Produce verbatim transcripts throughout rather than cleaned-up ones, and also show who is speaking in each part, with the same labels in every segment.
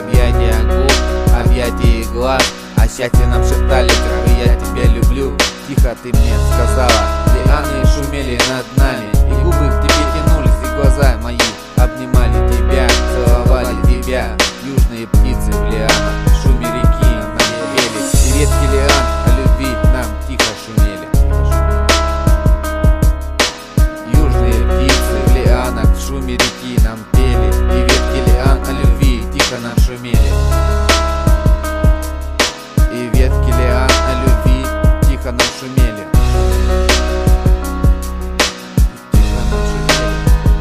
Speaker 1: Объятия губ, объятия глаз, а счастье нам шептали, как бы я тебя люблю. Тихо ты мне сказала, лианы шумели над нами, и губы к тебе тянулись, и глаза мои обнимали тебя, целовали тебя. Южные птицы в лианах, в шуме реки нам пели, и ветки лиан о любви нам тихо шумели. Южные птицы в лианах, в шуме реки нам пели, и ветки лиан о любви тихо нам шумели. И ветки лиан о любви тихо нам шумели. Тихо нам шумели.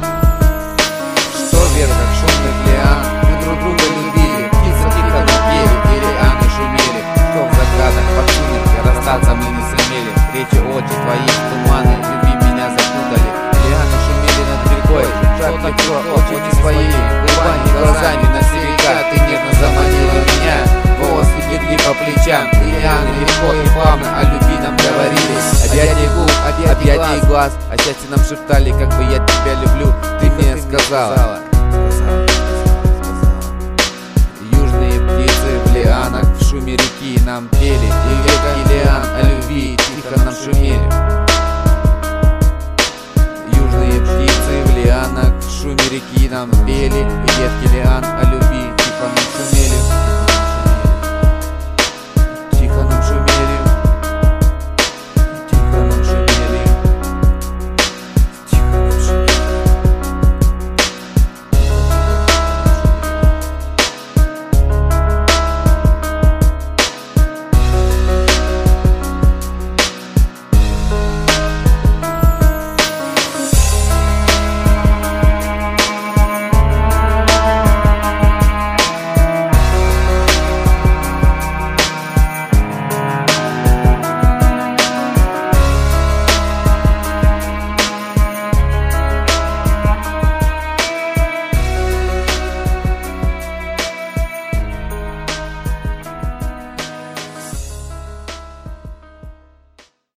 Speaker 1: Что в ветках шумных лиан мы друг друга любили, птицы тихо нам пели, и лианы шумели. Что в закатах под сумерки расстаться мы не сумели. Речи очи твои туманы любви меня запутали. Лианы шумели над рекой, жаркий кров, очи свои губами, глазами навсегда ты нежно заманила меня. Волосы легли по плечам, лианы легко и плавно о любви нам говорили. Объятия губ, объятия глаз, а счастье нам шептали, как бы я тебя люблю. Ты мне сказала.